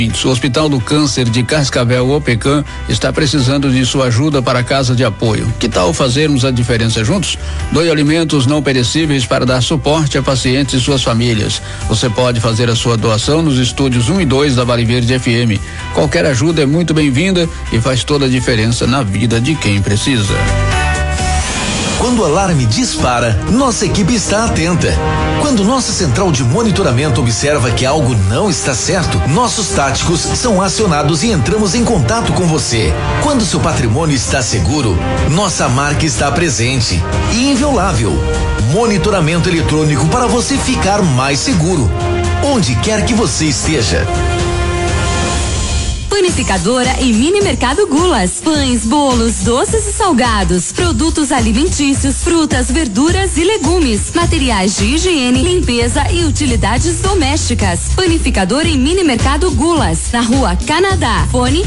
O Hospital do Câncer de Cascavel, OPECAM, está precisando de sua ajuda para a casa de apoio. Que tal fazermos a diferença juntos? Doe alimentos não perecíveis para dar suporte a pacientes e suas famílias. Você pode fazer a sua doação nos estúdios 1 e 2 da Vale Verde FM. Qualquer ajuda é muito bem-vinda e faz toda a diferença na vida de quem precisa. Quando o alarme dispara, nossa equipe está atenta. Quando nossa central de monitoramento observa que algo não está certo, nossos táticos são acionados e entramos em contato com você. Quando seu patrimônio está seguro, nossa marca está presente e inviolável. Monitoramento eletrônico para você ficar mais seguro, onde quer que você esteja. Panificadora e Mini Mercado Gulas. Pães, bolos, doces e salgados, produtos alimentícios, frutas, verduras e legumes, materiais de higiene, limpeza e utilidades domésticas. Panificadora e Mini Mercado Gulas, na Rua Canadá. Fone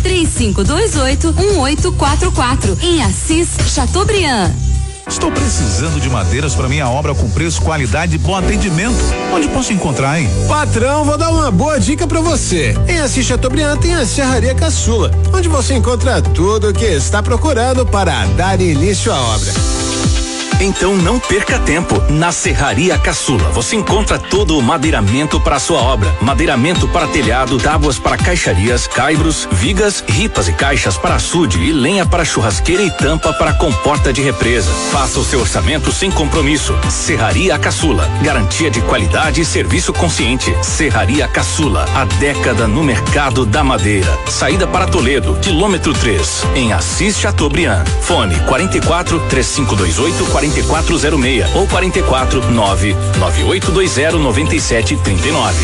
3528-1844, em Assis, Chateaubriand. Estou precisando de madeiras para minha obra com preço, qualidade e bom atendimento. Onde posso encontrar, hein? Patrão, vou dar uma boa dica para você. Em Assis Chateaubriand tem a Serraria Caçula, onde você encontra tudo o que está procurando para dar início à obra. Então não perca tempo. Na Serraria Caçula você encontra todo o madeiramento para sua obra. Madeiramento para telhado, tábuas para caixarias, caibros, vigas, ripas e caixas para açude e lenha para churrasqueira e tampa para comporta de represa. Faça o seu orçamento sem compromisso. Serraria Caçula, garantia de qualidade e serviço consciente. Serraria Caçula, há década no mercado da madeira. Saída para Toledo, quilômetro 3, em Assis Chateaubriand. Fone 44 3528 4406 ou 44 99820 9739.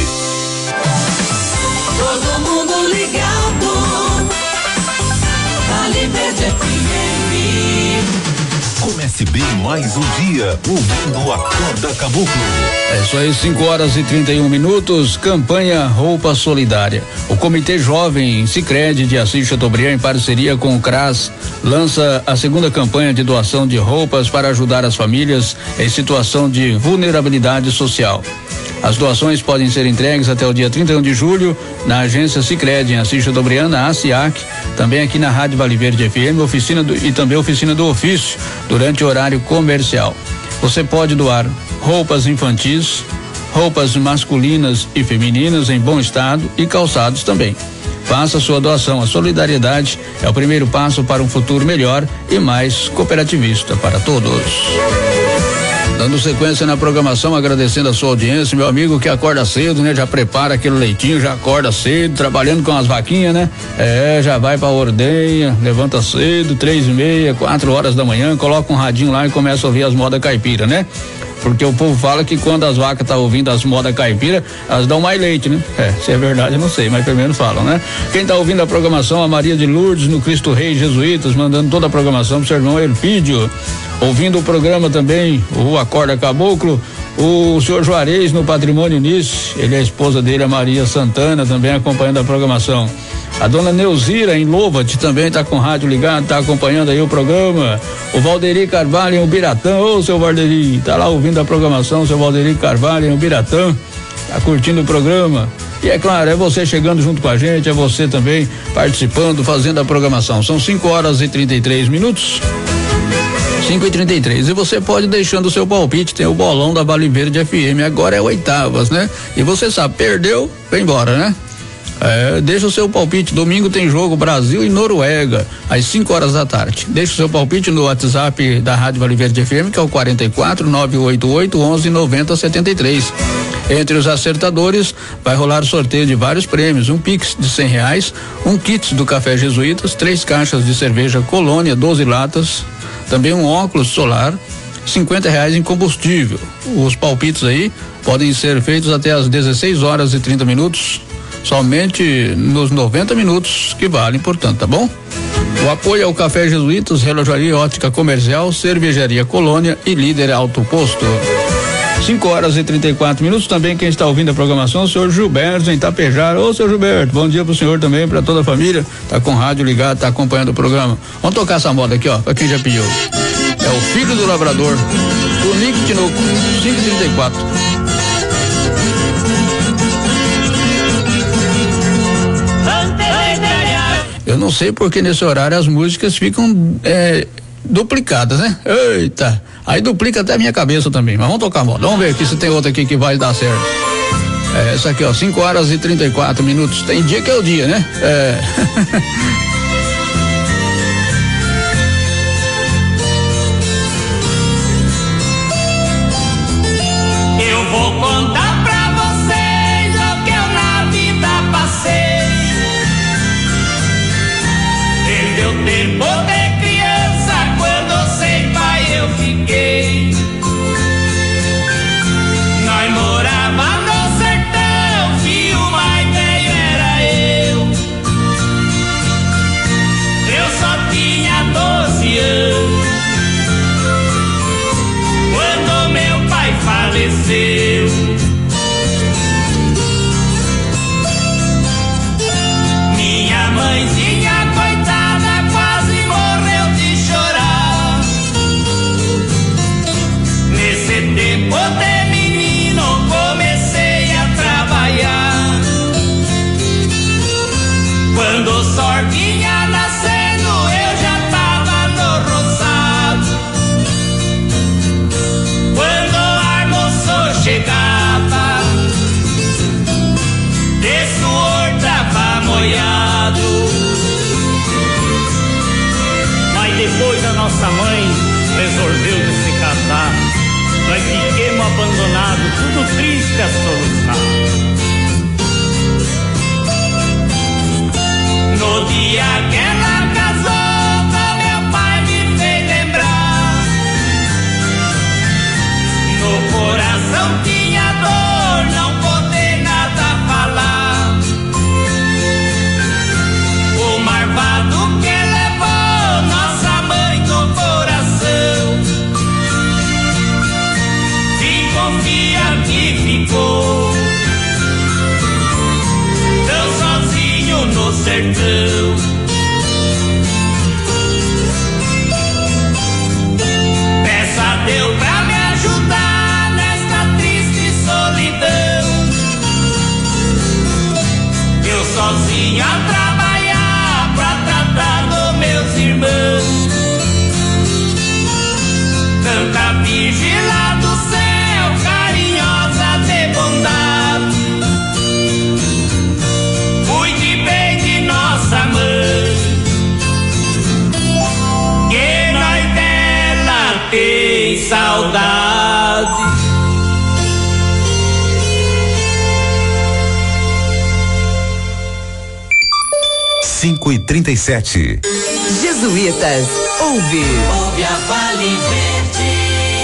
Todo mundo ligado. Vale Verde FM. Comece bem mais um dia, ouvindo Acorda Caboclo. É isso aí, 5h31. Campanha Roupa Solidária. O Comitê Jovem Sicredi de Assis Chateaubriand, em parceria com o CRAS, lança a segunda campanha de doação de roupas para ajudar as famílias em situação de vulnerabilidade social. As doações podem ser entregues até o dia 31 de julho na agência Sicredi em Assis Chateaubriand, na ASIAC, também aqui na Rádio Vale Verde FM, e também oficina do ofício, durante o horário comercial. Você pode doar roupas infantis, roupas masculinas e femininas em bom estado e calçados também. Faça sua doação. A solidariedade é o primeiro passo para um futuro melhor e mais cooperativista para todos. Dando sequência na programação, agradecendo a sua audiência, meu amigo que acorda cedo, né? Já prepara aquele leitinho, já acorda cedo, trabalhando com as vaquinhas, né? Já vai pra ordenha, levanta cedo, 3h30, 4 da manhã, coloca um radinho lá e começa a ouvir as modas caipira, né? Porque o povo fala que quando as vacas tá ouvindo as modas caipira, elas dão mais leite, né? Se é verdade eu não sei, mas pelo menos falam, né? Quem tá ouvindo a programação, a Maria de Lourdes no Cristo Rei Jesuítas, mandando toda a programação pro seu irmão Elpídio. Ouvindo o programa também, o Acorda Caboclo, o senhor Juarez no Patrimônio Nice, ele é a esposa dele, a Maria Santana, também acompanhando a programação. A dona Neuzira em Louvate também tá com o rádio ligado, tá acompanhando aí o programa. O Valderi Carvalho em Ubiratã, ô seu Valderi, tá lá ouvindo a programação, seu Valderi Carvalho em Ubiratã, tá curtindo o programa. E é claro, é você chegando junto com a gente, é você também participando, fazendo a programação. São 5h33. 5h33. E você pode deixando o seu palpite, tem o bolão da Vale Verde FM, agora é oitavas, né? E você sabe, perdeu, vem embora, né? Deixa o seu palpite, domingo tem jogo Brasil e Noruega, às 5h. Deixa o seu palpite no WhatsApp da Rádio Vale Verde FM, que é o 44 988 11 90 73. Entre os acertadores, vai rolar sorteio de vários prêmios, um Pix de R$100, um kit do Café Jesuítas, 3 caixas de cerveja Colônia, 12 latas, também um óculos solar, R$50 em combustível. Os palpites aí podem ser feitos até às 16h30, somente nos 90 minutos que valem, portanto, tá bom? O apoio ao Café Jesuítas, Relojaria Ótica Comercial, Cervejaria Colônia e Líder Alto Posto. 5h34. Também quem está ouvindo a programação, o senhor Gilberto em Itapejara. Ô, senhor Gilberto, bom dia pro senhor também, pra toda a família. Tá com o rádio ligado, tá acompanhando o programa. Vamos tocar essa moda aqui, ó, pra quem já pediu. É o Filho do Lavrador, do Nick Tinoco, 5h34. não sei porque nesse horário as músicas ficam duplicadas, né? Eita, aí duplica até a minha cabeça também, mas vamos tocar moda. Vamos ver aqui se tem outra aqui que vai dar certo. Essa aqui, ó, 5h34. Tem dia que é o dia, né? Eu vou contar pra vocês o que eu na vida passei. Perdeu tempo de criança, quando sem pai eu fiquei. Nós morava no sertão, filho mais velho era eu. Eu só tinha 12 anos quando meu pai faleceu. Minha mãezinha coitada quase morreu de chorar. Nesse tempo de menino comecei a trabalhar. Quando o sol vinha nascendo eu já tava no roçado. Quando o almoço chegava, de suor tava molhado. Mas depois a nossa mãe resolveu de se casar. Nós fiquemos abandonados, tudo triste a soluçar. No dia que ela casou, meu pai me fez lembrar. No coração tinha dor, não poder nada falar. O marvado que levou nossa mãe do coração, desconfia que ficou tão sozinho no sertão. Peça a Deus pra me ajudar nesta triste solidão. Eu sozinho a trabalhar pra tratar dos meus irmãos. Tanta virgem lá do céu, carinhosa de bondade, cuide bem de nossa mãe, que nós dela tem saudade. Cinco e 37. Jesuítas, ouve a Vale Verde.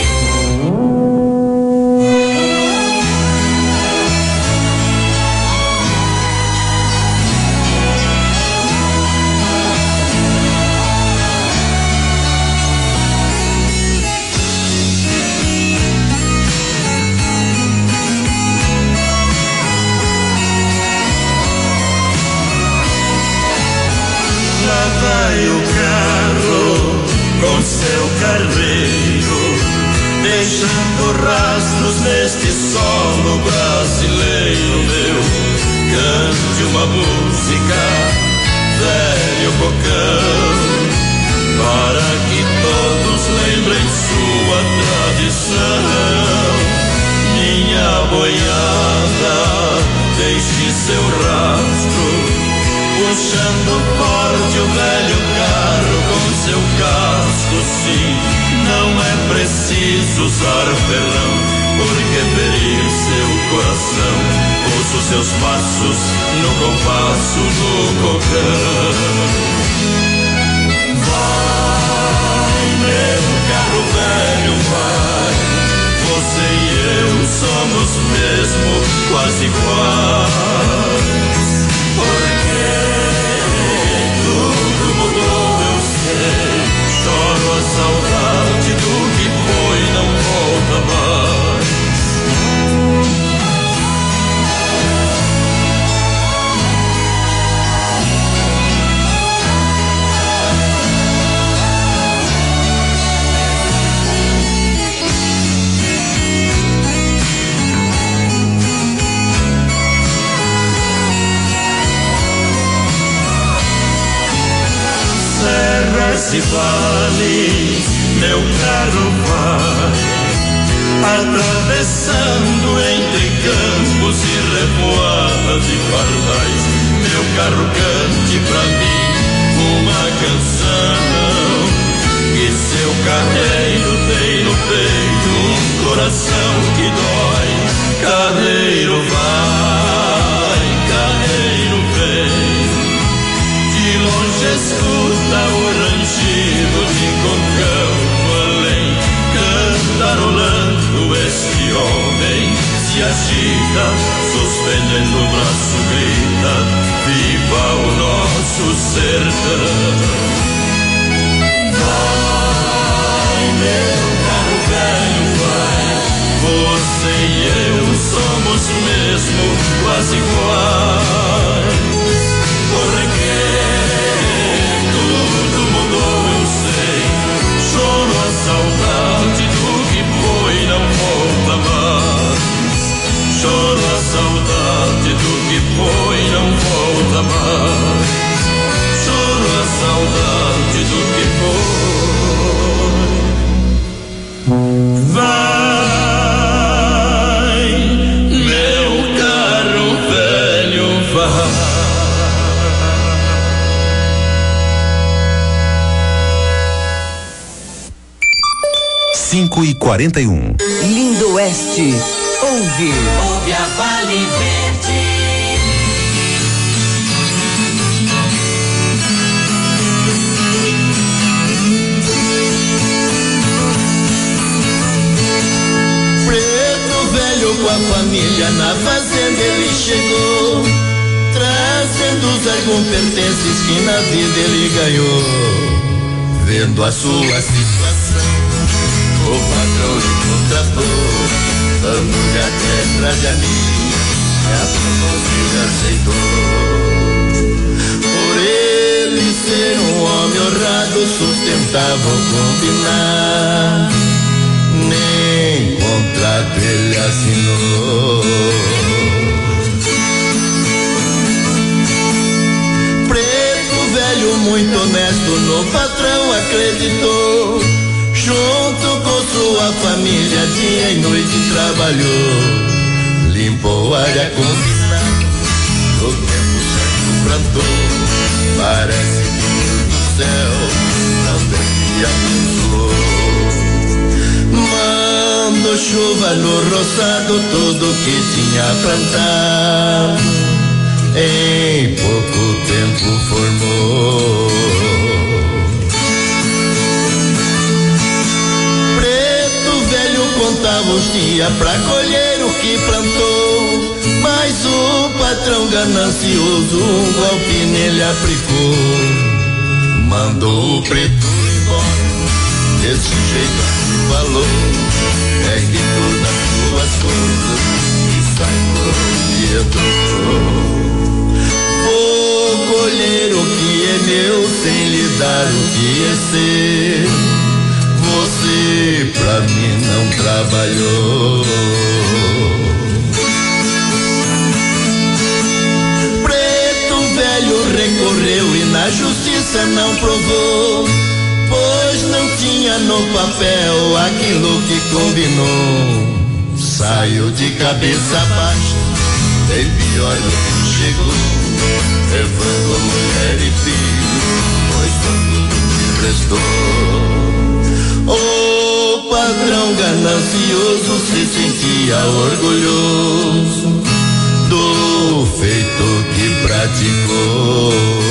Lá vai o carro com seu carreiro, deixando rastros neste solo brasileiro. Meu, cante uma música, velho bocão, para que todos lembrem sua tradição. Minha boiada, deixe seu rastro, puxando forte o velho carro com seu casco. Sim, não é preciso usar ferrão, porque ferir seu coração. Ouço seus passos no compasso do cocão. Vai, meu carro velho, vai, você e eu somos mesmo quase iguais. Porque tudo mudou, eu sei. Choro a saudade do que foi, não volta mais. serras e vales, meu carro vai, atravessando entre campos e revoadas e pardais. Meu carro cante pra mim uma canção, que seu carreiro tem no peito um coração que dói. Carreiro vai, carreiro vem, de longe escuta o rangido de concão além, cantarolando este homem se agita, suspendendo o braço grita, viva o nosso sertão. Vai, meu carro velho, vai, você e eu somos mesmo quase iguais. Porque tudo mudou, eu sei, choro a saudade do que foi, não volta mais. Choro a saudade do que foi, não volta mais. Choro a saudade do que foi. Vai, meu carro velho, vai. 5h41. Lindo Oeste, ouve a Vale Verde. Preto velho com a família na fazenda ele chegou, trazendo os alguns pertences que na vida ele ganhou. Vendo a sua situação, o patrão lhe contratou, dando-lhe a terra de amiga, a proposta ele aceitou. Por ele ser um homem honrado, sustentava o combinar, nem contrato ele assinou. Preto velho muito honesto no patrão acreditou, junto com sua família dia e noite trabalhou, limpou a área combinada, no tempo certo plantou, parece que Deus do céu também abençoou. Mandou chuva no roçado, tudo que tinha plantado, em pouco tempo formou. Preto velho contava os dias pra colher o que plantou, mas o patrão ganancioso um golpe nele aplicou. Mandou o preto embora, desse jeito assim falou, pegue todas as suas coisas e sai por onde entrou. Vou colher o que é meu sem lhe dar o que é seu, você pra mim não trabalhou. Preto velho recorreu e na justiça não provou, pois não tinha no papel aquilo que combinou. Saiu de cabeça baixa, bem pior do que chegou, levando mulher e filho, pois tudo que restou. O patrão ganancioso se sentia orgulhoso do feito que praticou.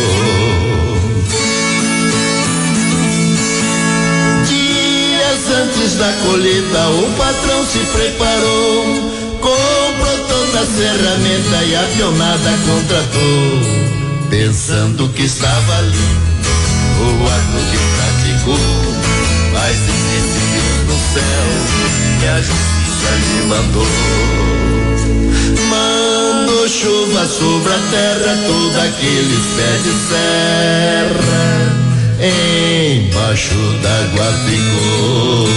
Dias antes da colheita o patrão se preparou, comprou toda a ferramenta e a pionada contratou, pensando que estava limpo o ato que praticou, mas existe Deus no céu e a justiça lhe mandou. Mandou chuva sobre a terra, todos aqueles pés de serra embaixo d'água ficou.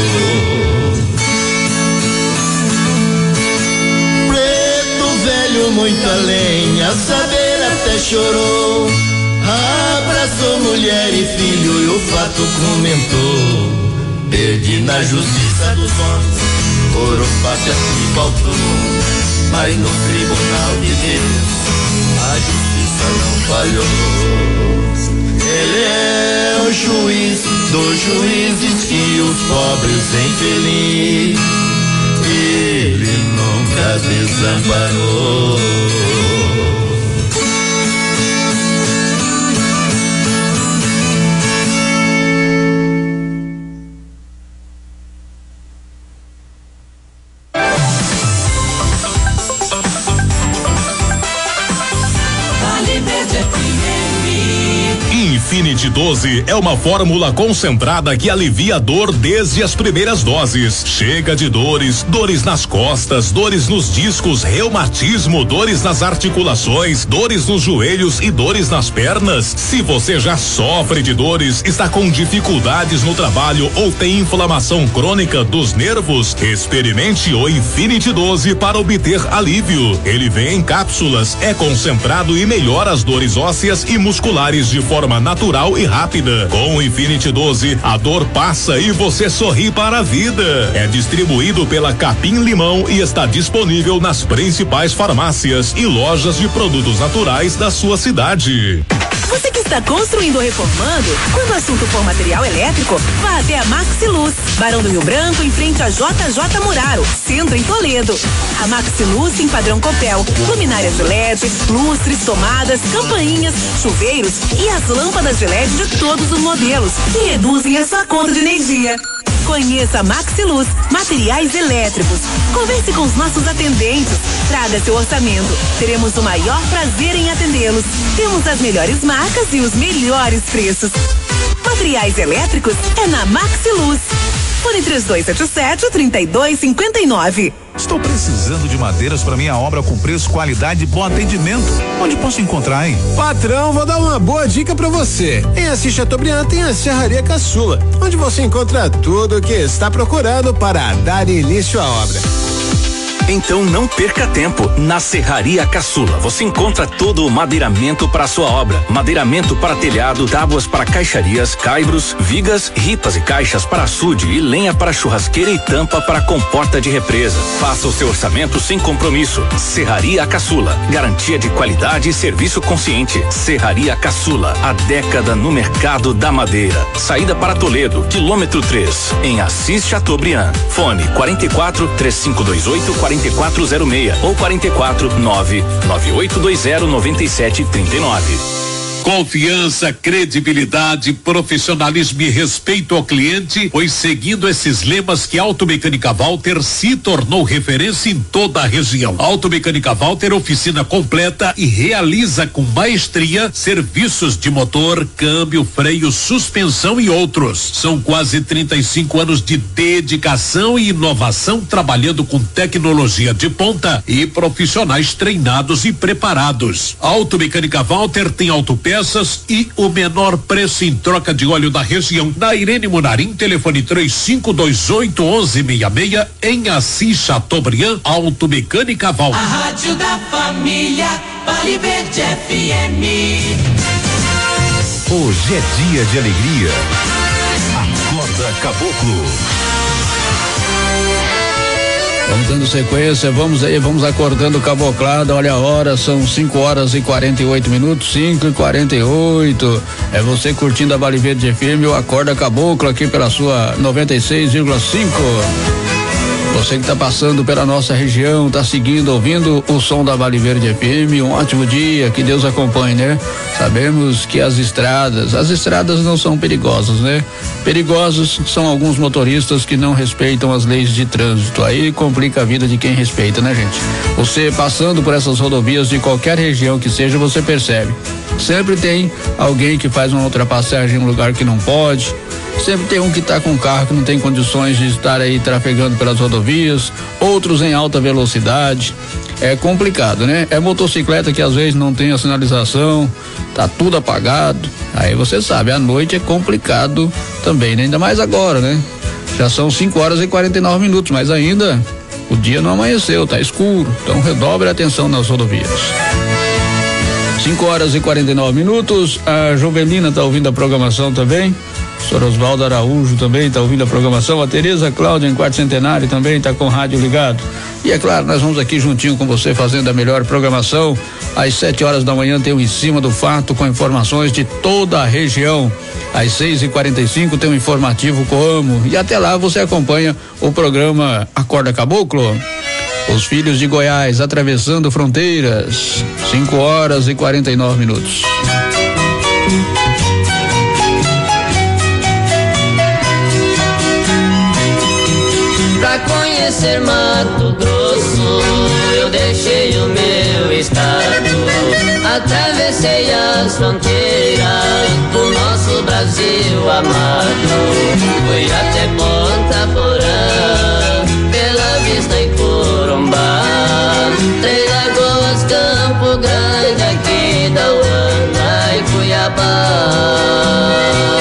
Preto velho muito além, a saber até chorou, abraçou mulher e filho e do fato comentou. Perdi na justiça dos homens, por um fato que faltou. Mas no tribunal de Deus, a justiça não falhou. Ele é o juiz dos juízes e os pobres infelizes. Ele nunca desamparou. Infinity 12 é uma fórmula concentrada que alivia a dor desde as primeiras doses. Chega de dores, dores nas costas, dores nos discos, reumatismo, dores nas articulações, dores nos joelhos e dores nas pernas. Se você já sofre de dores, está com dificuldades no trabalho ou tem inflamação crônica dos nervos, experimente o Infinity 12 para obter alívio. Ele vem em cápsulas, é concentrado e melhora as dores ósseas e musculares de forma natural e rápida. Com o Infinity 12, a dor passa e você sorri para a vida. É distribuído pela Capim Limão e está disponível nas principais farmácias e lojas de produtos naturais da sua cidade. Você que está construindo ou reformando, quando o assunto for material elétrico, vá até a Maxiluz, Barão do Rio Branco, em frente a JJ Muraro, centro em Toledo. A Maxiluz tem padrão Copel, luminárias de LED, lustres, tomadas, campainhas, chuveiros e as lâmpadas de LED de todos os modelos, que reduzem a sua conta de energia. Conheça a Maxiluz, materiais elétricos. Converse com os nossos atendentes. Traga seu orçamento. Teremos o maior prazer em atendê-los. Temos as melhores marcas e os melhores preços. Materiais elétricos é na Maxiluz. Fone 3277-3259. Estou precisando de madeiras para minha obra com preço, qualidade e bom atendimento. Onde posso encontrar, hein? Patrão, vou dar uma boa dica pra você. Em Assis Chateaubriand tem a Serraria Caçula, onde você encontra tudo o que está procurando para dar início à obra. Então não perca tempo. Na Serraria Caçula você encontra todo o madeiramento para sua obra. Madeiramento para telhado, tábuas para caixarias, caibros, vigas, ripas e caixas para açude e lenha para churrasqueira e tampa para comporta de represa. Faça o seu orçamento sem compromisso. Serraria Caçula, garantia de qualidade e serviço consciente. Serraria Caçula, há década no mercado da madeira. Saída para Toledo, quilômetro 3, em Assis Chateaubriand. Fone 44 3528 4406 ou 44 99820 9739. Confiança, credibilidade, profissionalismo e respeito ao cliente, pois seguindo esses lemas que a Automecânica Walter se tornou referência em toda a região. Automecânica Walter, oficina completa e realiza com maestria serviços de motor, câmbio, freio, suspensão e outros. São quase 35 anos de dedicação e inovação trabalhando com tecnologia de ponta e profissionais treinados e preparados. Automecânica Walter tem autopeças e o menor preço em troca de óleo da região. Na Irene Munarim, telefone 3528-1166, em Assis Chateaubriand, Automecânica Walter. A rádio da família, Vale Verde FM. Hoje é dia de alegria. Acorda Caboclo. Vamos dando sequência, vamos acordando caboclada, olha a hora, são 5 horas e 48 minutos, 5:48. É você curtindo a Vale Verde FM, o Acorda Caboclo aqui pela sua 96,5. Você que está passando pela nossa região, está seguindo, ouvindo o som da Vale Verde FM, um ótimo dia, que Deus acompanhe, né? Sabemos que as estradas não são perigosas, né? Perigosos são alguns motoristas que não respeitam as leis de trânsito, aí complica a vida de quem respeita, né, gente? Você passando por essas rodovias de qualquer região que seja, você percebe. Sempre tem alguém que faz uma ultrapassagem em um lugar que não pode. Sempre tem um que está com um carro que não tem condições de estar aí trafegando pelas rodovias, outros em alta velocidade. É complicado, né? É motocicleta que às vezes não tem a sinalização, tá tudo apagado. Aí você sabe, à noite é complicado também, né? Ainda mais agora, né? Já são 5 horas e 49 minutos, mas ainda o dia não amanheceu, tá escuro. Então redobre a atenção nas rodovias. 5 horas e 49 minutos. A Jovelina tá ouvindo a programação também. Sr. Osvaldo Araújo também está ouvindo a programação. A Tereza Cláudia, em Quarto Centenário, também está com o rádio ligado. E é claro, nós vamos aqui juntinho com você fazendo a melhor programação. Às 7 horas da manhã tem o Em Cima do Fato com informações de toda a região. Às 6h45 tem um informativo Coamo. E até lá você acompanha o programa Acorda Caboclo. Os Filhos de Goiás atravessando fronteiras. 5h49. Pra conhecer Mato Grosso, eu deixei o meu estado. Atravessei as fronteiras do nosso Brasil amado. Fui até Ponta Porã, Bela Vista e Corumbá, Três Lagoas, Campo Grande, Aquidauana e Cuiabá.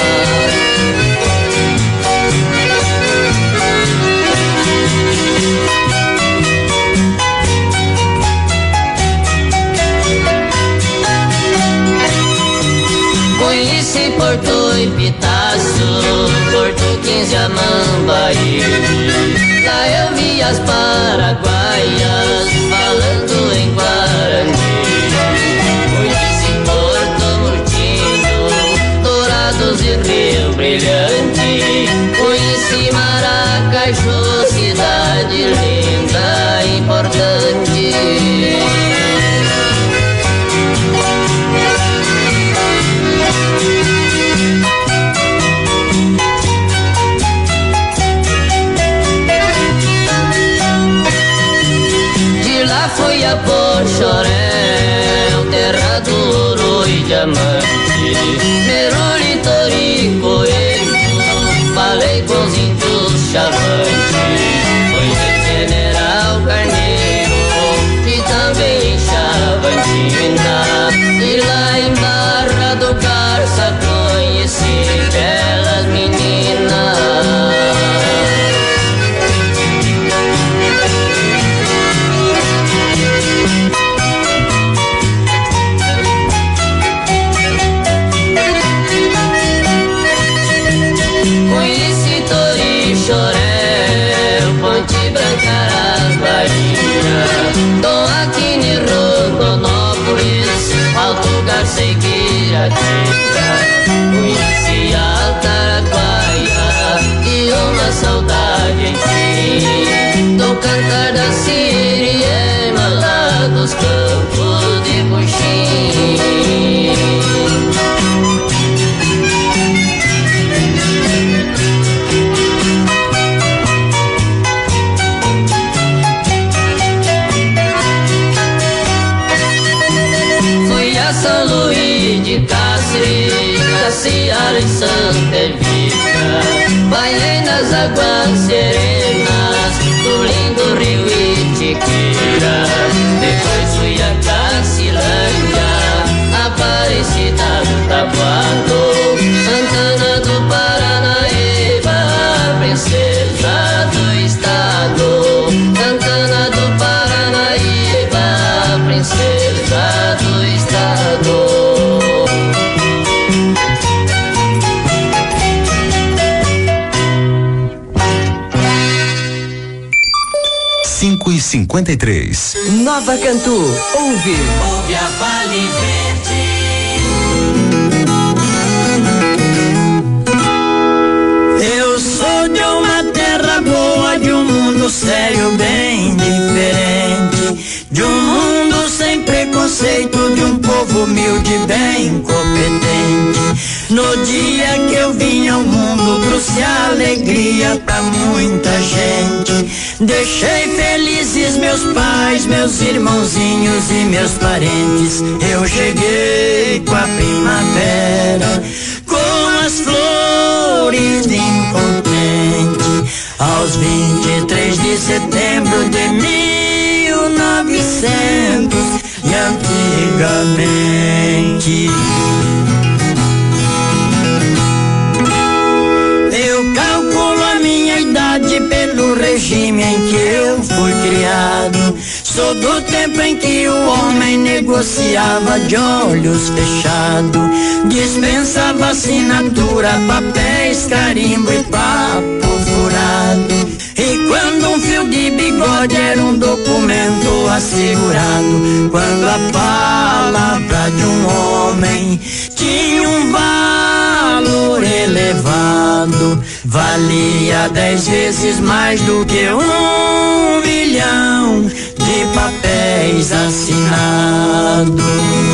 Conheci Porto e Pitaço, Porto 15 Amambaí. Lá eu vi as paraguaias falando em Guarani. Conheci Porto Murtinho, Dourados e Rio Brilhante. Conheci Maracaju, cidade linda e importante. Fui a Pochorel, terra do ouro e diamante. Meruri, Tori, Coelho, falei com os índios chavantes. Fui de General Carneiro e também em Chavantina. E lá em Barra do Garça conheci belas meninas. Chorel, Ponte Branca, Bahia, Dom Aquino, Rondonópolis, Alto Garça e Guiratinga. Conheci Altaraguaia e uma saudade enfim do cantar da Siriema lá dos campos de Puxim. São Luís de Cáceres, Caciara e Santa Evita. Banhei nas águas serenas do lindo rio Itiquira. Depois fui a Cacilândia, Aparecida do Tabuado, Santana do Paranaíba, princesa do estado. Santana do Paranaíba, princesa do estado. 5h53. Nova Cantu, ouve a Vale Verde. Eu sou de uma terra boa, de um mundo sério bem diferente, de um mundo sem preconceito, de um povo humilde bem competente. No dia que eu vim ao mundo trouxe alegria pra muita gente. Deixei felizes meus pais, meus irmãozinhos e meus parentes. Eu cheguei com a primavera, com as flores de contente, aos 23 de setembro de 1900 e antigamente. Eu calculo a minha idade pelo regime em que eu fui criado. Sou do tempo em que o homem negociava de olhos fechados. dispensava assinatura, papéis, carimbo e papo furado. E quando um fio de bigode era um documento assegurado, quando a palavra de um homem tinha um valor elevado, valia 10 vezes mais do que 1 milhão de papéis assinados.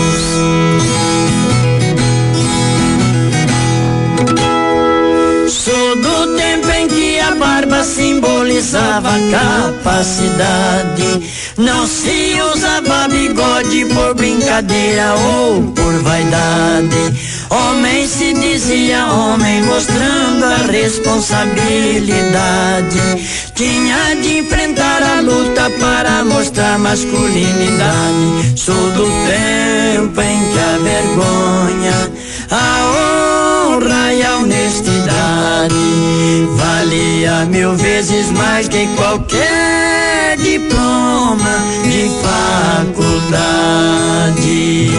Sou do tempo em que a barba simbolizava capacidade, não se usava bigode por brincadeira ou por vaidade. Homem se dizia homem, mostrando a responsabilidade. Tinha de enfrentar a luta para mostrar masculinidade. Sou do tempo em que a vergonha, a honra e a honestidade valia 1000 vezes mais que qualquer diploma de faculdade.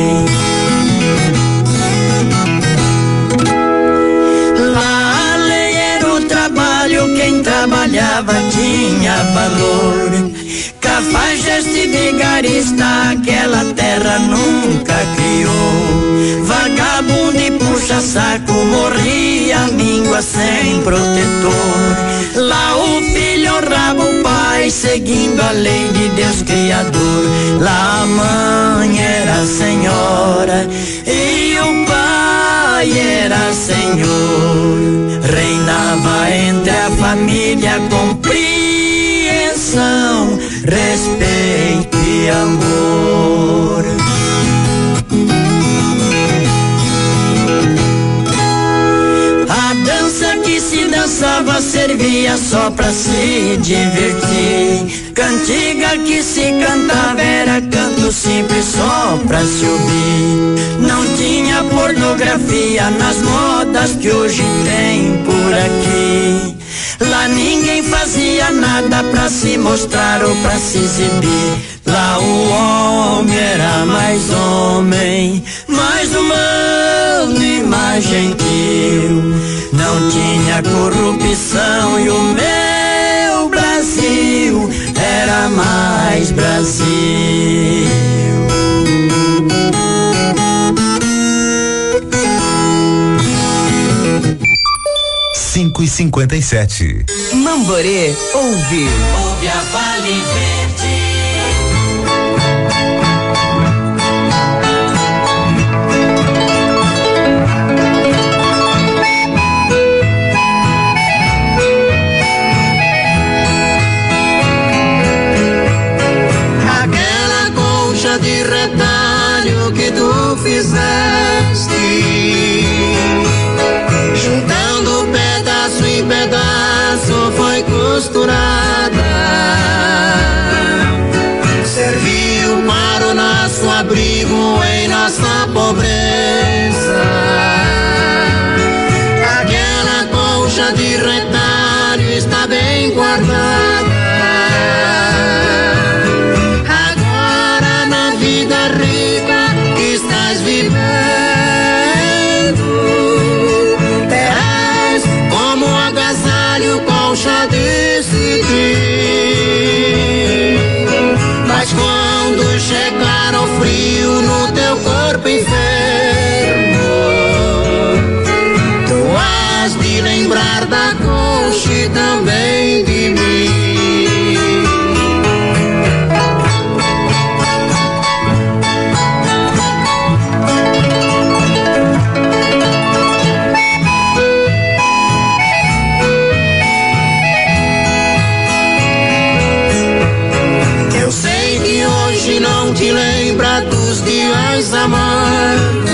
Lá a lei era o trabalho, quem trabalhava tinha valor. Cafajeste e vigarista aquela terra nunca criou. Vagabundo e puxa-saco morria a língua sem protetor. Lá o filho honrava o pai seguindo a lei de Deus Criador. Lá a mãe era senhora e o pai era senhor. Reinava entre a família compreensão, respeito e amor. A dança que se dançava servia só pra se divertir. Cantiga que se cantava era canto simples só pra se ouvir. Não tinha pornografia nas modas que hoje tem por aqui. Lá ninguém fazia nada pra se mostrar ou pra se exibir. Lá o homem era mais homem, mais humano e mais gentil. Não tinha corrupção e o meu Brasil era mais Brasil. 5h57. Mamborê ouve. Ouve a Vale Verde. Aquela colcha de retalho que tu fizeste, juntando pedaço em pedaço, foi costurada. Serviu para o nosso abrigo em nossa pobreza. Aquela colcha de retalho está bem guardada. Agora na vida rica que estás vivendo, terás como agasalho colcha de cetim. Mas quando chegar o frio no teu corpo enfermo, tu has de lembrar da colcha e também de mim. Eu sei que hoje não te lembra dos dias amargos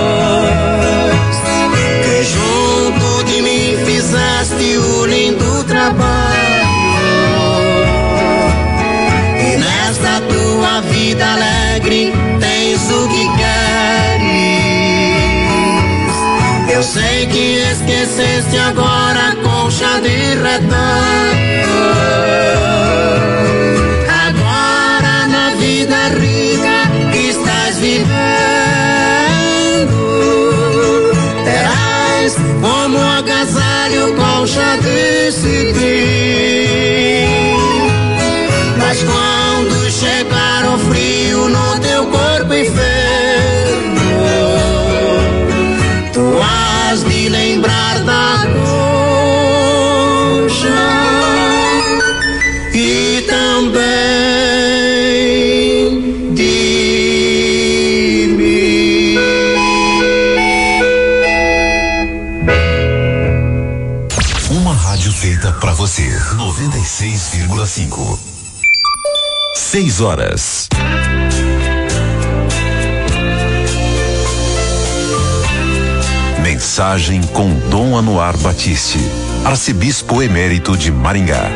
que junto de mim fizeste o lindo trabalho. E nesta tua vida alegre tens o que queres. Eu sei que esqueceste agora a colcha de retalho. Agora na vida rica que estás vivendo, como agasalho, colcha de cetim. Mas quando chegar o frio no teu corpo enfermo, tu has de lembrar da concha e também de mim. Uma rádio feita pra você. 96,5. 6 horas. Mensagem com Dom Anuar Batiste, arcebispo emérito de Maringá.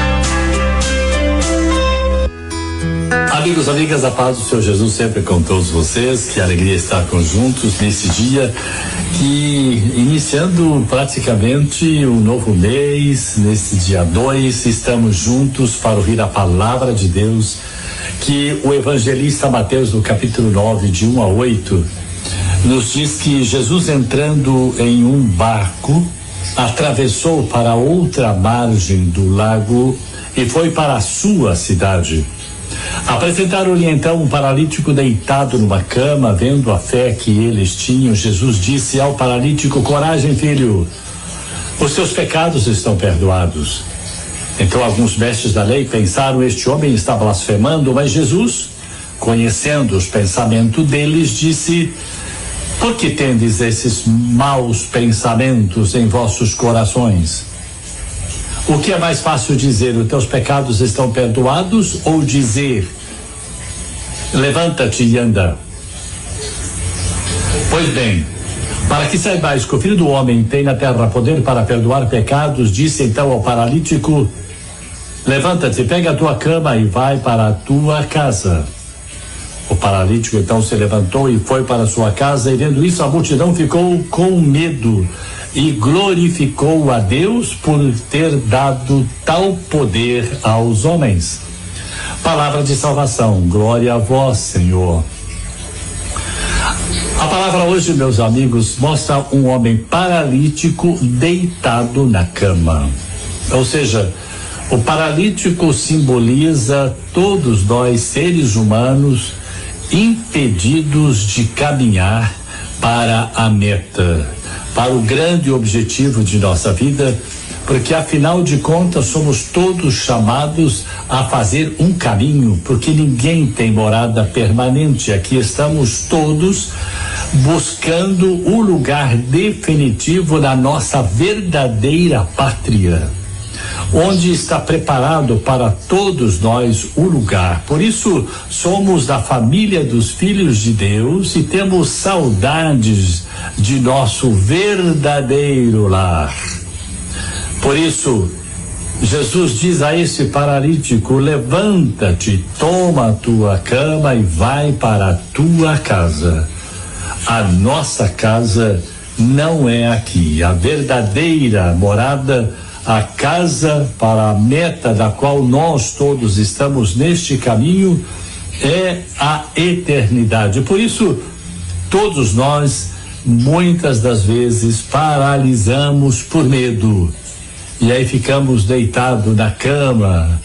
Amigos, amigas, a paz do Senhor Jesus sempre com todos vocês. Que alegria estar juntos nesse dia que, iniciando praticamente um novo mês, nesse dia 2, estamos juntos para ouvir a palavra de Deus, que o evangelista Mateus, no capítulo 9, de 1 a 8, nos diz que Jesus, entrando em um barco, atravessou para outra margem do lago e foi para a sua cidade. Apresentaram-lhe então um paralítico deitado numa cama. Vendo a fé que eles tinham, Jesus disse ao paralítico: coragem, filho, os seus pecados estão perdoados. Então alguns mestres da lei pensaram: este homem está blasfemando. Mas Jesus, conhecendo os pensamentos deles, disse: por que tendes esses maus pensamentos em vossos corações? O que é mais fácil dizer: os teus pecados estão perdoados, ou dizer: levanta-te e anda? Pois bem, para que saibais que o Filho do Homem tem na terra poder para perdoar pecados, disse então ao paralítico: levanta-te, pega a tua cama e vai para a tua casa. O paralítico então se levantou e foi para a sua casa, e vendo isso a multidão ficou com medo e glorificou a Deus por ter dado tal poder aos homens. Palavra de salvação, glória a vós, Senhor. A palavra hoje, meus amigos, mostra um homem paralítico deitado na cama. Ou seja, o paralítico simboliza todos nós, seres humanos, impedidos de caminhar para a meta, para o grande objetivo de nossa vida, porque afinal de contas somos todos chamados a fazer um caminho, porque ninguém tem morada permanente. Aqui estamos todos buscando o lugar definitivo na nossa verdadeira pátria, onde está preparado para todos nós o lugar. Por isso somos da família dos filhos de Deus e temos saudades de nosso verdadeiro lar. Por isso Jesus diz a esse paralítico: levanta-te, toma a tua cama e vai para a tua casa. A nossa casa não é aqui. A verdadeira morada, a casa para a meta da qual nós todos estamos neste caminho, é a eternidade. Por isso, todos nós, muitas das vezes, paralisamos por medo. E aí ficamos deitados na cama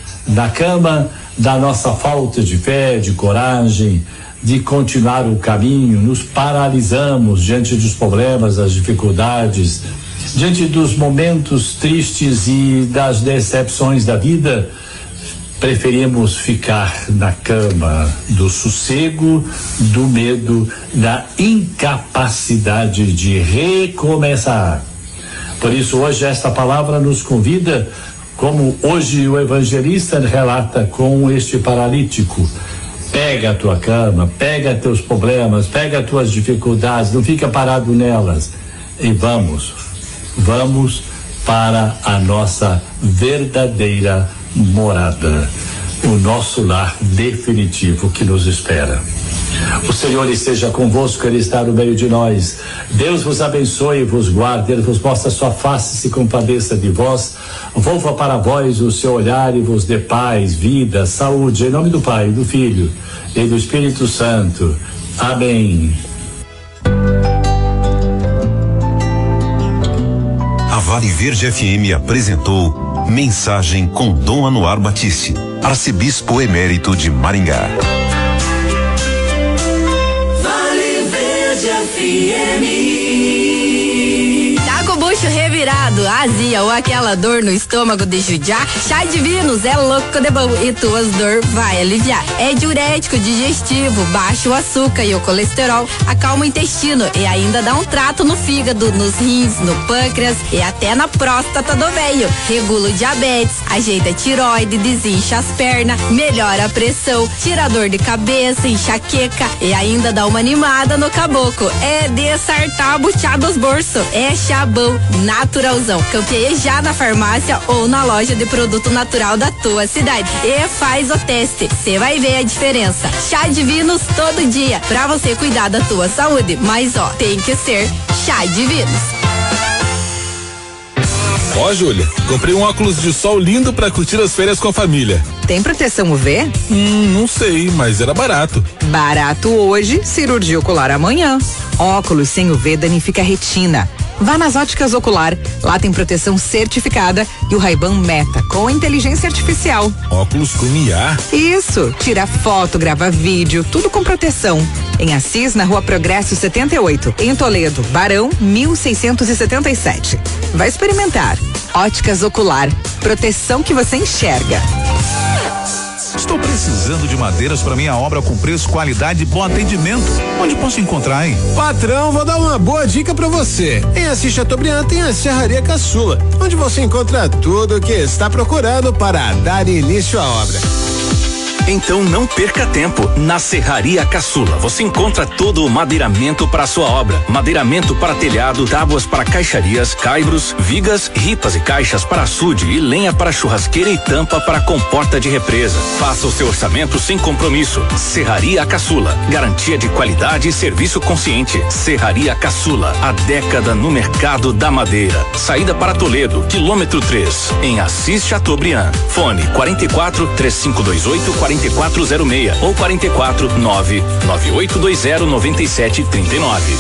da nossa falta de fé, de coragem, de continuar o caminho. Nos paralisamos diante dos problemas, das dificuldades, diante dos momentos tristes e das decepções da vida. Preferimos ficar na cama do sossego, do medo, da incapacidade de recomeçar. Por isso hoje esta palavra nos convida, como hoje o evangelista relata com este paralítico: pega a tua cama, pega teus problemas, pega as tuas dificuldades, não fica parado nelas, e vamos para a nossa verdadeira morada, o nosso lar definitivo que nos espera. O Senhor esteja convosco, Ele está no meio de nós. Deus vos abençoe e vos guarde, Ele vos mostra a sua face e se compadeça de vós, volva para vós o seu olhar e vos dê paz, vida, saúde, em nome do Pai, do Filho e do Espírito Santo. Amém. Vale Verde FM apresentou Mensagem com Dom Anuar Batiste, arcebispo emérito de Maringá. Vale Verde FM. Bucho revirado, azia ou aquela dor no estômago de judiar, Chá Divinos é louco de bom e tuas dor vai aliviar. É diurético, digestivo, baixa o açúcar e o colesterol, acalma o intestino e ainda dá um trato no fígado, nos rins, no pâncreas e até na próstata do velho. Regula o diabetes, ajeita a tiroide, desincha as pernas, melhora a pressão, tira a dor de cabeça, enxaqueca e ainda dá uma animada no caboclo. É de sartar buchar dos bolsos. É chabão naturalzão. Campeie já na farmácia ou na loja de produto natural da tua cidade. E faz o teste. Você vai ver a diferença. Chá Divinos todo dia. Pra você cuidar da tua saúde. Mas ó, tem que ser Chá Divinos. Ó, Júlia, comprei um óculos de sol lindo pra curtir as férias com a família. Tem proteção UV? Não sei, mas era barato. Barato hoje, cirurgia ocular amanhã. Óculos sem UV danifica a retina. Vá nas Óticas Ocular, lá tem proteção certificada e o Ray-Ban Meta com inteligência artificial. Óculos com IA? Isso, tira foto, grava vídeo, tudo com proteção. Em Assis, na Rua Progresso 78, em Toledo, Barão 1677. Vai experimentar. Óticas Ocular, proteção que você enxerga. Estou precisando de madeiras para minha obra com preço, qualidade e bom atendimento. Onde posso encontrar, hein? Patrão, vou dar uma boa dica pra você. Em Assis Chateaubriand tem a Serraria Caçula, onde você encontra tudo o que está procurando para dar início à obra. Então não perca tempo. Na Serraria Caçula você encontra todo o madeiramento para sua obra. Madeiramento para telhado, tábuas para caixarias, caibros, vigas, ripas e caixas para açude e lenha para churrasqueira e tampa para comporta de represa. Faça o seu orçamento sem compromisso. Serraria Caçula, garantia de qualidade e serviço consciente. Serraria Caçula, há década no mercado da madeira. Saída para Toledo, quilômetro 3, em Assis Chateaubriand. Fone 44 3528 4406 ou 44 99820 9739.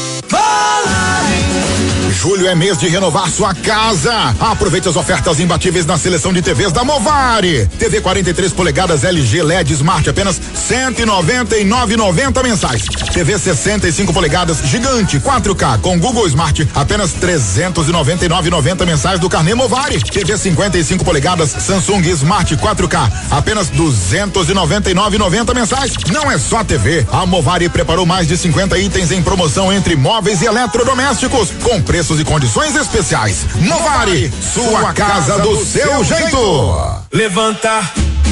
Julho é mês de renovar sua casa. Aproveite as ofertas imbatíveis na seleção de TVs da Movari. TV 43 polegadas LG LED Smart apenas R$199,90 mensais. TV 65 polegadas gigante 4K com Google Smart apenas R$399,90 mensais do carnê Movari. TV 55 polegadas Samsung Smart 4K apenas R$299,90 mensais. Não é só TV. A Movari preparou mais de 50 itens em promoção entre móveis e eletrodomésticos com preços e condições especiais. Movari, sua casa do seu jeito. Levantar,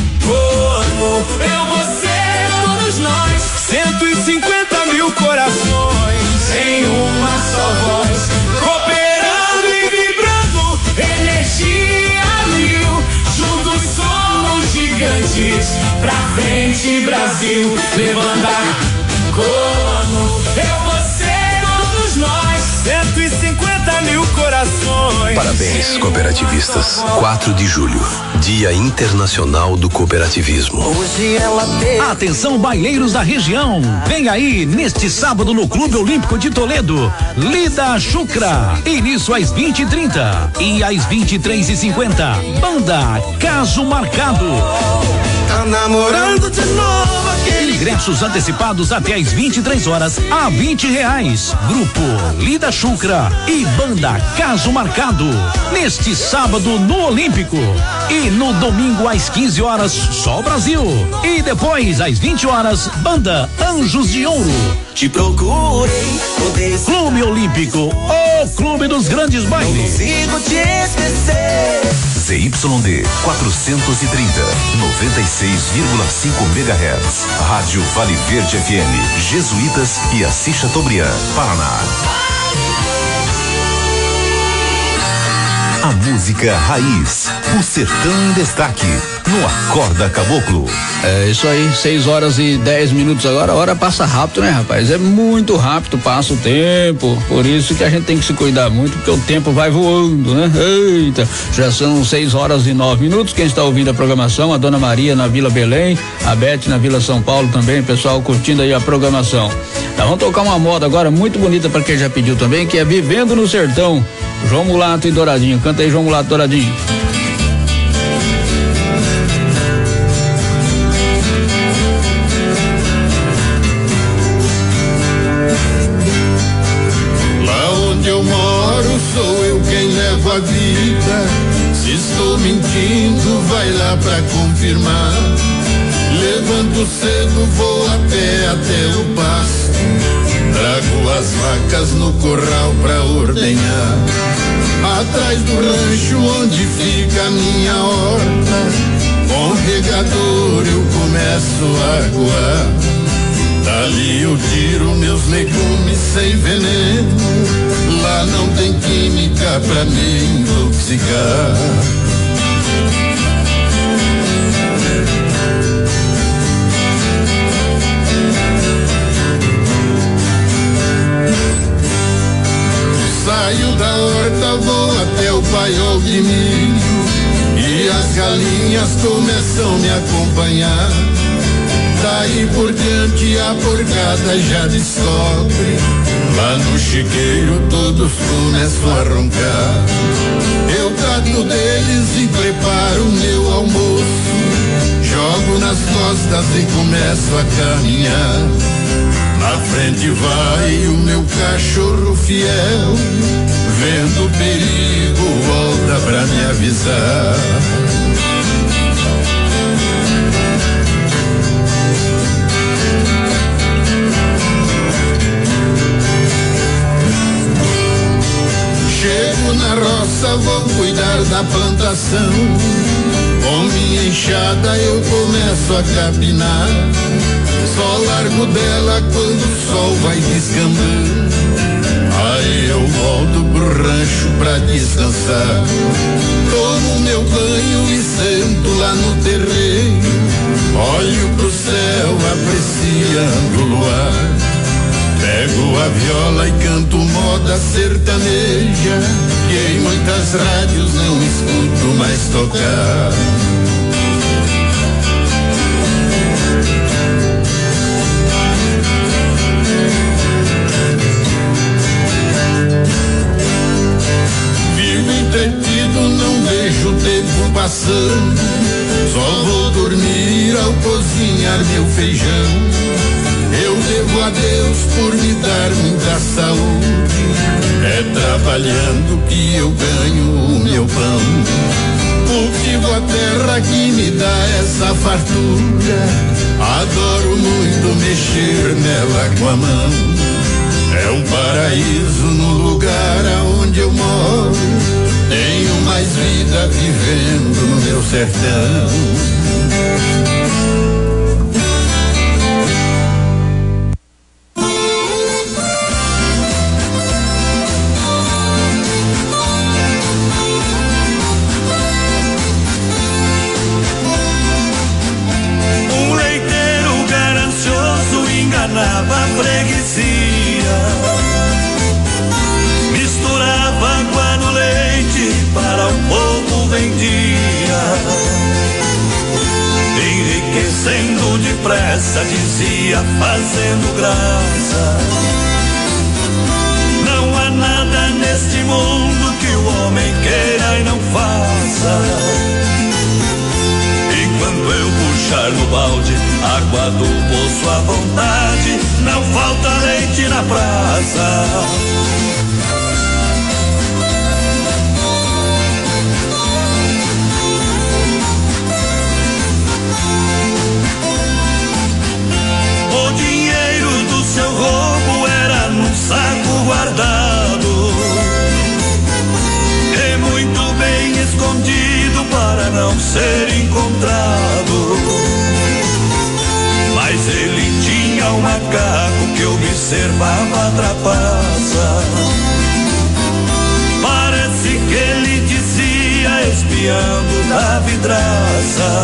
eu, você, todos nós. 150 mil corações em uma só voz, cooperando e vibrando, energia mil. Juntos somos gigantes, pra frente Brasil. Levantar, eu, você, todos nós. 150 mil corações. Parabéns, cooperativistas. 4 de julho, Dia Internacional do Cooperativismo. Hoje ela teve... Atenção, baileiros da região. Vem aí, neste sábado no Clube Olímpico de Toledo, Lida Chucra. Início às 20h30 e às 23h50. Banda Caso Marcado. Tá namorando de novo aquele... Ingressos antecipados até às 23 horas a R$20. Grupo Lida Chucra e Banda Caso Marcado. Neste sábado no Olímpico. E no domingo às 15 horas, só Brasil. E depois às 20 horas, Banda Anjos de Ouro. Te procurei, Clube Olímpico, o clube dos grandes bailes. Não consigo te esquecer. ZYD 430, 96,5 MHz. Rádio Vale Verde FM, Jesuítas e Assis Chateaubriand, Paraná. A música raiz O Sertão em Destaque, no Acorda Caboclo. É isso aí, 6h10 agora. A hora passa rápido, né, rapaz? É muito rápido, passa o tempo. Por isso que a gente tem que se cuidar muito, porque o tempo vai voando, né? Eita, já são 6h09. Quem está ouvindo a programação, a Dona Maria na Vila Belém, a Beth na Vila São Paulo também, pessoal curtindo aí a programação. Tá, vamos tocar uma moda agora muito bonita para quem já pediu também, que é Vivendo no Sertão. João Mulato e Douradinho. Canta aí, João Mulato e Douradinho. A vida, se estou mentindo, vai lá pra confirmar. Levanto cedo, vou a pé até o pasto, trago as vacas no curral pra ordenhar. Atrás do rancho onde fica a minha horta, com regador eu começo a aguar. Dali eu tiro meus legumes sem veneno, lá não tem química pra me intoxicar. Saio da horta, vou até o paiol de milho, e as galinhas começam a me acompanhar. Daí por diante a porcada já descobre, lá no chiqueiro todos começam a roncar. Eu trato deles e preparo o meu almoço, jogo nas costas e começo a caminhar. Na frente vai o meu cachorro fiel, vendo o perigo volta pra me avisar. Chego na roça, vou cuidar da plantação, com minha enxada eu começo a capinar. Só largo dela quando o sol vai descambando, aí eu volto pro rancho pra descansar. Tomo meu banho e sento lá no terreiro, olho pro céu apreciando o luar. Pego a viola e canto moda sertaneja, que em muitas rádios não escuto mais tocar. Vivo entretido, não vejo o tempo passando, só vou dormir ao cozinhar meu feijão. Eu devo a Deus por me dar muita saúde, é trabalhando que eu ganho o meu pão. Cultivo a terra que me dá essa fartura, adoro muito mexer nela com a mão. É um paraíso no lugar aonde eu moro, tenho mais vida vivendo no meu sertão. A freguesia misturava água no leite, para o povo vendia, enriquecendo depressa, dizia, fazendo graça. Não há nada neste mundo que o homem queira e não faça. Enquanto eu puxar no balde água do poço à vontade, não falta leite na praça. O dinheiro do seu roubo era num saco guardado, e muito bem escondido para não ser encontrado. Mas ele tinha um macaco que observava a trapaça. Parece que ele dizia, espiando da vidraça.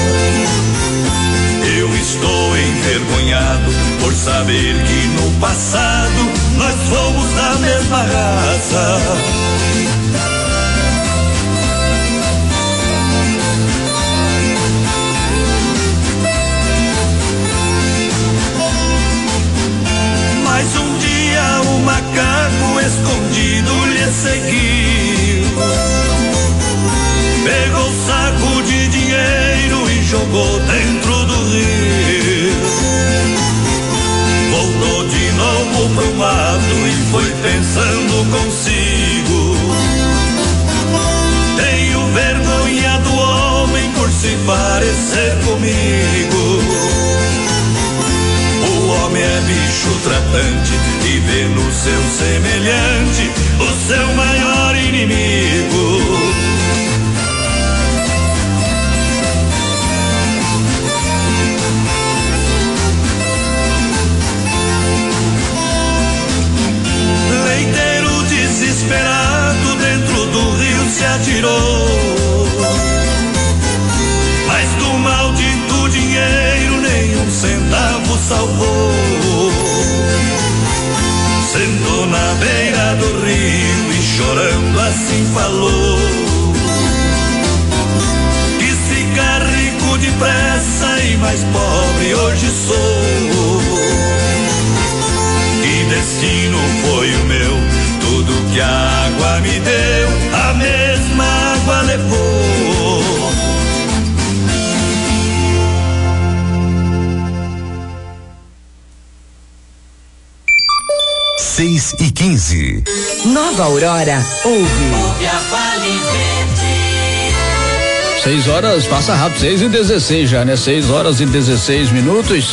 Eu estou envergonhado por saber que no passado nós fomos da mesma raça. Mas um dia o macaco escondido lhe seguiu, pegou o saco de dinheiro e jogou dentro do rio. Voltou de novo pro mato e foi pensando consigo: tenho vergonha do homem por se parecer comigo. O homem é bicho tratante e vê no seu semelhante o seu maior inimigo. Leiteiro desesperado dentro do rio se atirou, mas do maldito dinheiro nenhum centavo salvou. Sentou na beira do rio e chorando assim falou: quis ficar rico depressa e mais pobre hoje sou. Que destino foi o meu? Tudo que a água me deu, a mesma água levou. 6h15. Nova Aurora ouve. a Vale Verde. 6 horas, passa rápido, 6h16 já, né? 6 horas e 16 minutos,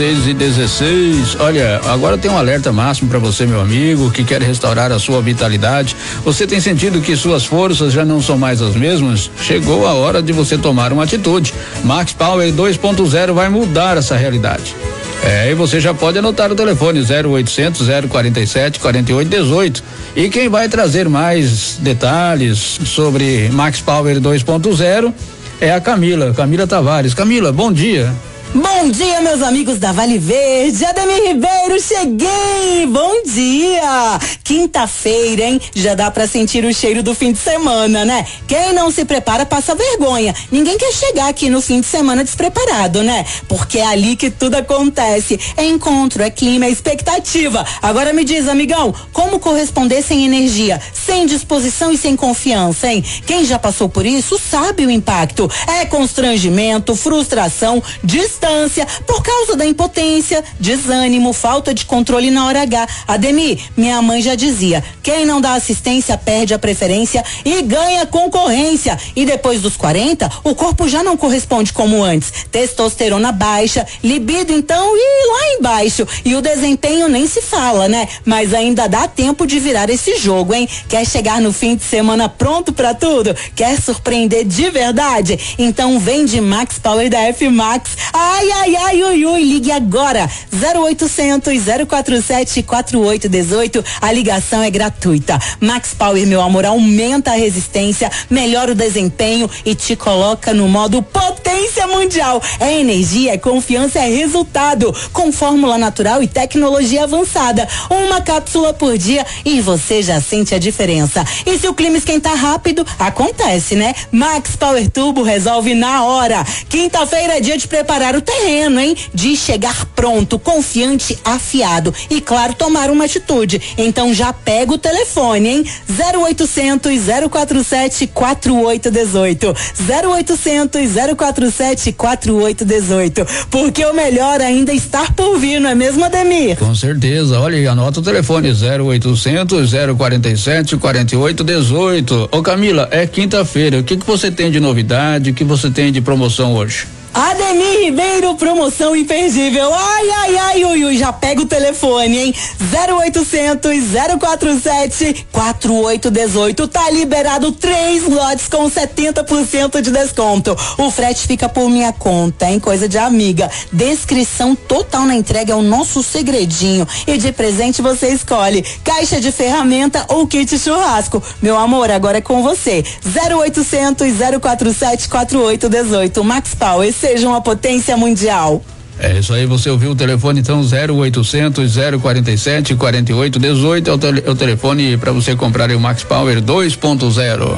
6h16. Olha, agora tem um alerta máximo para você, meu amigo, que quer restaurar a sua vitalidade. Você tem sentido que suas forças já não são mais as mesmas? Chegou a hora de você tomar uma atitude. Max Power 2.0 vai mudar essa realidade. E você já pode anotar o telefone 0800 047 4818. E quem vai trazer mais detalhes sobre Max Power 2.0 é a Camila Tavares. Camila, bom dia. Bom dia, meus amigos da Vale Verde. Ademir Ribeiro, cheguei! Bom dia! Quinta-feira, hein? Já dá pra sentir o cheiro do fim de semana, né? Quem não se prepara passa vergonha. Ninguém quer chegar aqui no fim de semana despreparado, né? Porque é ali que tudo acontece. É encontro, é clima, é expectativa. Agora me diz, amigão, como corresponder sem energia, sem disposição e sem confiança, hein? Quem já passou por isso sabe o impacto. É constrangimento, frustração, distância por causa da impotência, desânimo, falta de controle na hora H. Ademir, minha mãe já dizia: quem não dá assistência perde a preferência e ganha concorrência. E depois dos 40, o corpo já não corresponde como antes. Testosterona baixa, libido então e lá embaixo. E o desempenho nem se fala, né? Mas ainda dá tempo de virar esse jogo, hein? Quer chegar no fim de semana pronto pra tudo? Quer surpreender de verdade? Então vem de Max Power da F-Max. Ai, ai, ai, ui, ui, ligue agora. 0800 047 4818. A ligação é gratuita. Max Power, meu amor, aumenta a resistência, melhora o desempenho e te coloca no modo potência mundial. É energia, é confiança, é resultado. Com fórmula natural e tecnologia avançada. Uma cápsula por dia e você já sente a diferença. E se o clima esquentar rápido, acontece, né? Max Power Turbo resolve na hora. Quinta-feira é dia de preparar o terreno, hein? De chegar pronto, confiante, afiado e, claro, tomar uma atitude. Então já pega o telefone, hein? 0800 047 4818. 0800 047 4818. Porque o melhor ainda está por vir, não é mesmo, Ademir? Com certeza. Olha aí, anota o telefone 0800 047 4818. Ô Camila, é quinta-feira. O que você tem de novidade? O que você tem de promoção hoje? Ademir Ribeiro, promoção imperdível. Ai, ai, ai, ui, ui, já pega o telefone, hein? 0800 047 4818. Tá liberado 3 lotes com 70% de desconto. O frete fica por minha conta, hein? Coisa de amiga. Descrição total na entrega é o nosso segredinho. E de presente você escolhe caixa de ferramenta ou kit churrasco. Meu amor, agora é com você. 0800 047 4818. Max Power, seja uma potência mundial. É isso aí, você ouviu o telefone então 0800 047 4818 é o telefone para você comprar o Max Power 2.0.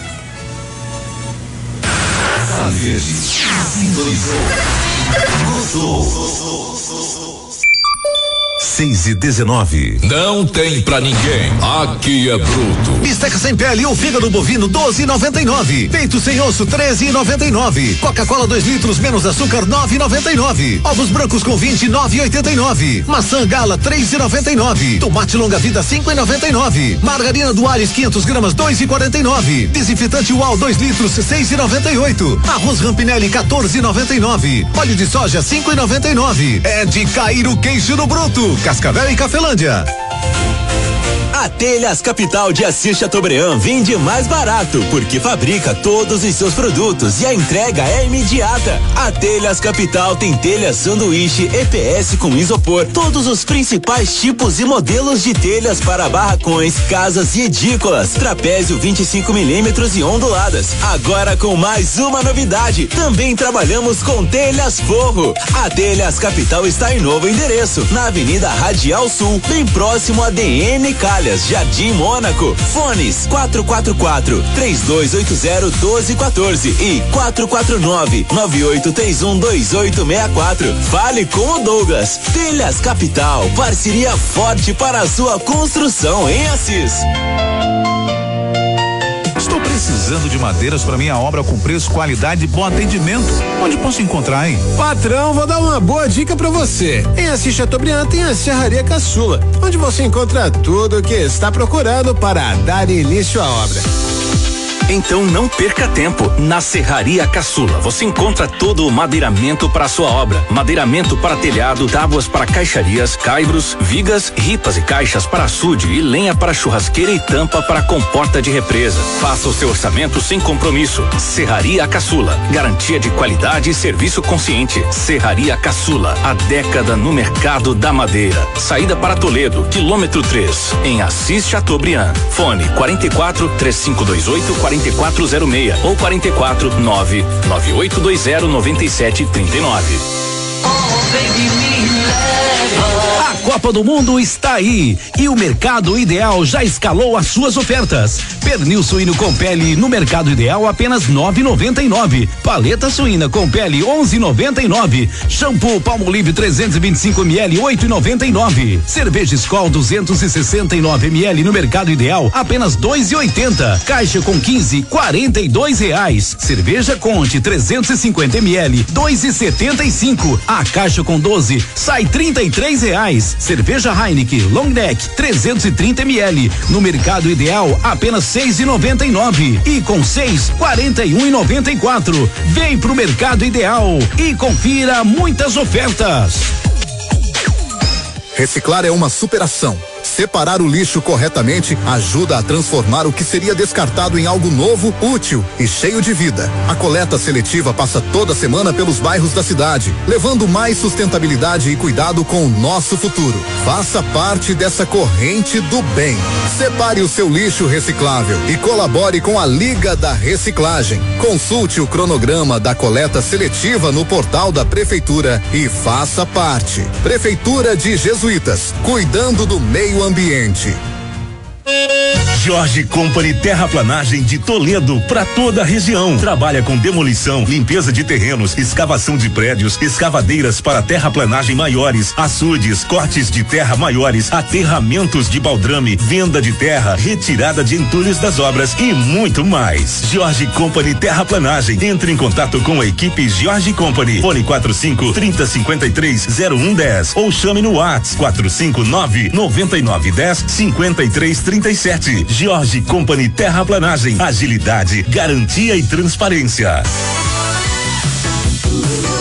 6:19. Não tem pra ninguém. Aqui é bruto. Bisteca sem pele ou fígado bovino 12,99. Peito sem osso 13,99. Coca-Cola 2 litros menos açúcar 9,99. Ovos brancos com 20 9,89. Maçã Gala 3,99. Tomate longa vida 5,99. Margarina Duares 500 gramas 2,49. Desinfetante UAU 2 litros 6,98. Arroz Rampinelli 14,99. Óleo de soja 5,99. É de cair o queixo no bruto. Cascavel e Cafelândia. A Telhas Capital de Assis Chateaubriand vende mais barato, porque fabrica todos os seus produtos e a entrega é imediata. A Telhas Capital tem telhas sanduíche EPS com isopor, todos os principais tipos e modelos de telhas para barracões, casas e edícolas, trapézio 25 milímetros e onduladas. Agora com mais uma novidade, também trabalhamos com telhas forro. A Telhas Capital está em novo endereço, na Avenida Radial Sul, bem próximo a DN Calhas, Jardim Mônaco. Fones 444-3280-1214 e 449-9831-2864. Fale com o Douglas. Telhas Capital, parceria forte para a sua construção em Assis. Estou precisando de madeiras para minha obra com preço, qualidade e bom atendimento. Onde posso encontrar, hein? Patrão, vou dar uma boa dica pra você. Em Assis Chateaubriand tem a Serraria Caçula, onde você encontra tudo o que está procurando para dar início à obra. Então não perca tempo. Na Serraria Caçula você encontra todo o madeiramento para sua obra. Madeiramento para telhado, tábuas para caixarias, caibros, vigas, ripas e caixas para açude e lenha para churrasqueira e tampa para comporta de represa. Faça o seu orçamento sem compromisso. Serraria Caçula, garantia de qualidade e serviço consciente. Serraria Caçula, há década no mercado da madeira. Saída para Toledo, quilômetro 3, em Assis Chateaubriand. Fone 44-3528-4406 ou 44-99820-9739. A Copa do Mundo está aí e o Mercado Ideal já escalou as suas ofertas. Pernil suíno com pele no Mercado Ideal apenas 9,99. Paleta suína com pele 11,99. Shampoo Palmolive 325 ml 8,99. Cerveja Skol 269 ml no Mercado Ideal apenas 2,80. Caixa com 15 R$42. Cerveja Conte 350 ml 2,75. A caixa com 12 sai R$33. Cerveja Heineken Long Neck 330 ml no Mercado Ideal apenas 6,99 e com 6 41,94. Vem pro Mercado Ideal e confira muitas ofertas. Reciclar é uma superação. Separar o lixo corretamente ajuda a transformar o que seria descartado em algo novo, útil e cheio de vida. A coleta seletiva passa toda semana pelos bairros da cidade, levando mais sustentabilidade e cuidado com o nosso futuro. Faça parte dessa corrente do bem. Separe o seu lixo reciclável e colabore com a Liga da Reciclagem. Consulte o cronograma da coleta seletiva no portal da Prefeitura e faça parte. Prefeitura de Jesuítas, cuidando do meio ambiente. Jorge Company Terraplanagem de Toledo para toda a região. Trabalha com demolição, limpeza de terrenos, escavação de prédios, escavadeiras para terraplanagem maiores, açudes, cortes de terra maiores, aterramentos de baldrame, venda de terra, retirada de entulhos das obras e muito mais. Jorge Company Terraplanagem. Entre em contato com a equipe Jorge Company. Fone 45-3053-0110 ou chame no WhatsApp 459-9910-5337. Jorge Company Terraplanagem. Agilidade, garantia e transparência.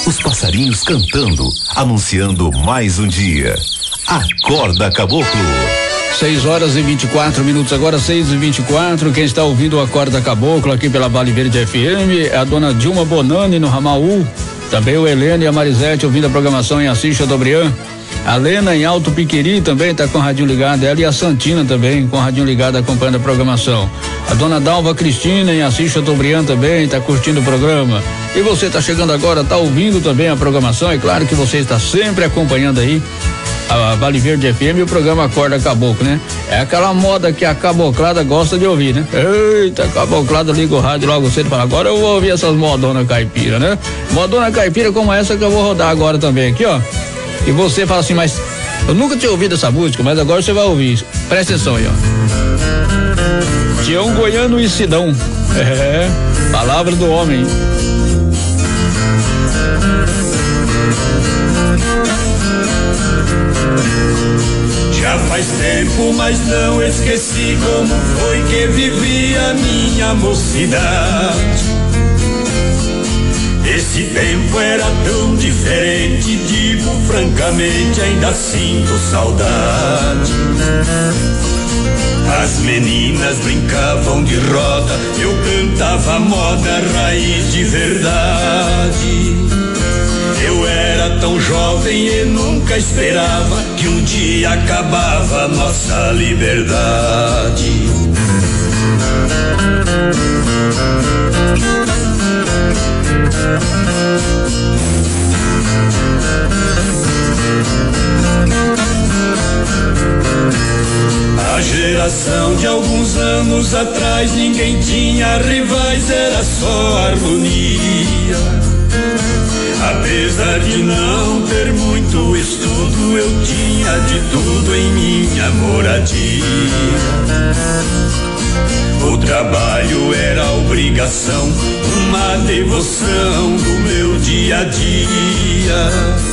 os passarinhos cantando, anunciando mais um dia. Acorda, Caboclo. 6h24, agora 6h24. Quem está ouvindo o Acorda Caboclo aqui pela Vale Verde FM é a dona Dilma Bonani no Ramal U. Também o Helena e a Marisete ouvindo a programação em Assis Chateaubriand. A Lena em Alto Piqueri também está com o radinho ligado. Ela e a Santina também com o radinho ligado acompanhando a programação. A dona Dalva Cristina em Assis Chateaubriand também está curtindo o programa. E você está chegando agora, está ouvindo também a programação. É claro que você está sempre acompanhando aí a Vale Verde FM e o programa Acorda Caboclo, né? É aquela moda que a caboclada gosta de ouvir, né? Eita, a caboclada liga o rádio logo cedo e fala, agora eu vou ouvir essas modona caipira, né? Modona caipira como essa que eu vou rodar agora também aqui, ó. E você fala assim, mas eu nunca tinha ouvido essa música, mas agora você vai ouvir. Presta atenção aí, ó. Tião Goiano e Sidão. É, palavra do homem. Já faz tempo, mas não esqueci como foi que vivi a minha mocidade. Esse tempo era tão diferente, digo francamente, ainda sinto saudade. As meninas brincavam de roda, eu cantava moda, raiz de verdade. Eu era tão jovem e nunca esperava que um dia acabava nossa liberdade. A geração de alguns anos atrás ninguém tinha rivais, era só harmonia. Apesar de não ter muito estudo, eu tinha de tudo em minha moradia. O trabalho era obrigação, uma devoção do meu dia a dia.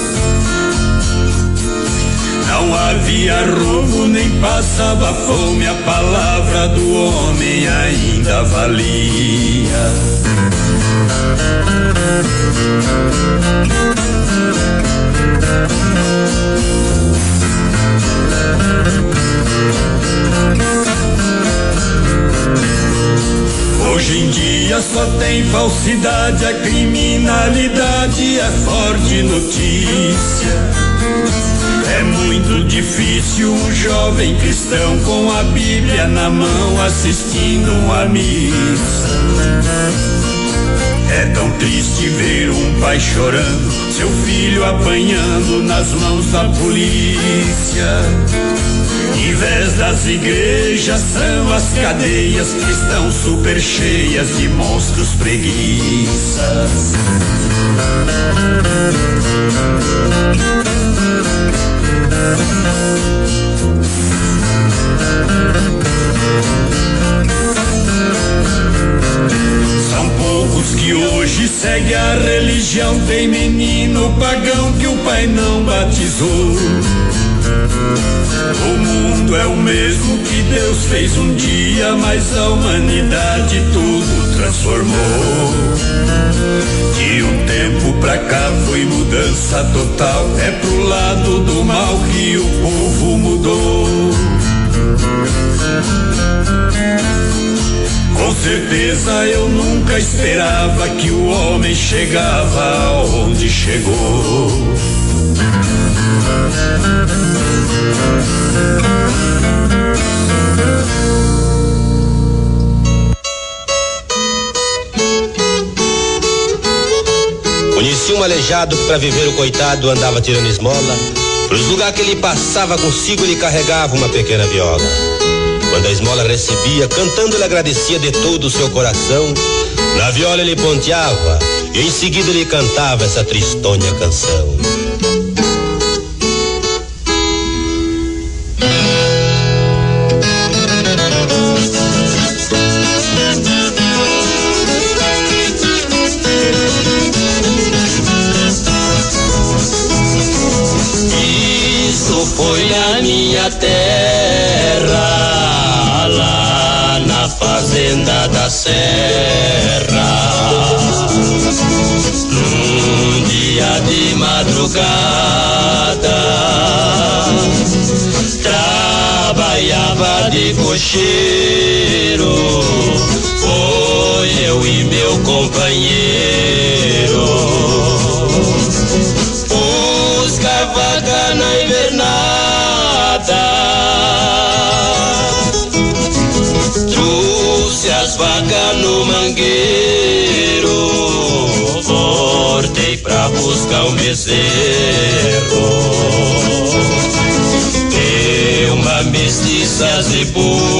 Não havia roubo nem passava fome, a palavra do homem ainda valia. Hoje em dia só tem falsidade, a criminalidade é forte notícia. É muito difícil um jovem cristão com a Bíblia na mão assistindo uma missa. É tão triste ver um pai chorando, seu filho apanhando nas mãos da polícia. Em vez das igrejas são as cadeias que estão super cheias de monstros preguiças. São poucos que hoje seguem a religião, tem menino pagão que o pai não batizou. O mundo é o mesmo que Deus fez um dia, mas a humanidade tudo transformou. De um tempo pra cá foi mudança total, é pro lado do mal que o povo mudou. Com certeza eu nunca esperava que o homem chegava onde chegou. Conheci um aleijado que pra viver o coitado andava tirando esmola. Pros lugares que ele passava consigo ele carregava uma pequena viola. Quando a esmola recebia, cantando ele agradecia de todo o seu coração. Na viola ele ponteava e em seguida ele cantava essa tristonha canção. Foi na minha terra, lá na fazenda da serra. Num dia madrugada. Trabalhava de cocheiro, foi eu e meu companheiro. Buscar vaca na invernada, trouxe as vacas no mangueiro, voltei pra buscar um bezerro. Deu uma mestiça de burro,